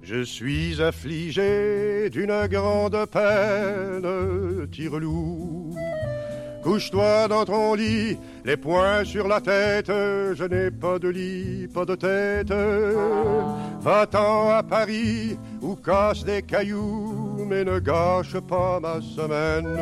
Je suis affligé d'une grande peine, tire-loup. Couche-toi dans ton lit, les poings sur la tête, je n'ai pas de lit, pas de tête. Va-t'en à Paris ou casse des cailloux, mais ne gâche pas ma semaine.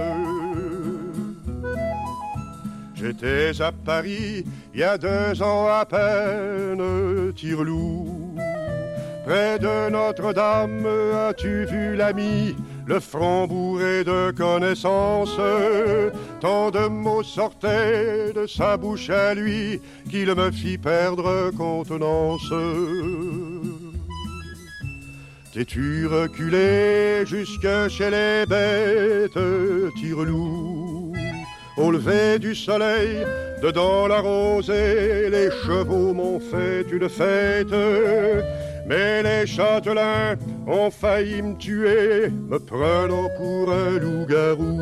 J'étais à Paris il y a 2 ans à peine, tire-loup. Près de Notre-Dame, as-tu vu l'ami, le front bourré de connaissances? Tant de mots sortaient de sa bouche à lui qu'il me fit perdre contenance. T'es-tu reculé jusque chez les bêtes, tire-loup? Au lever du soleil, dedans la rosée, les chevaux m'ont fait une fête. Mais les châtelains ont failli me tuer, me prenant pour un loup-garou.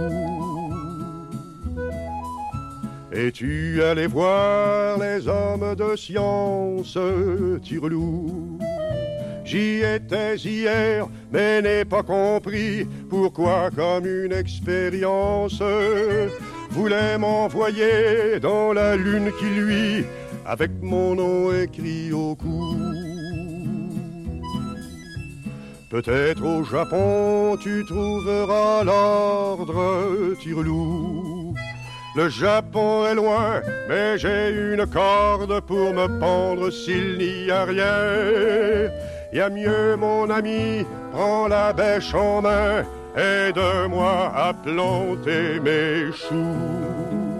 Es-tu allé voir les hommes de science, tire-loup? J'y étais hier, mais n'ai pas compris pourquoi, comme une expérience, voulait m'envoyer dans la lune qui luit, avec mon nom écrit au cou. Peut-être au Japon tu trouveras l'ordre, tire-loup. Le Japon est loin, mais j'ai une corde pour me pendre s'il n'y a rien. Y a mieux, mon ami, prends la bêche en main, aide-moi à planter mes choux.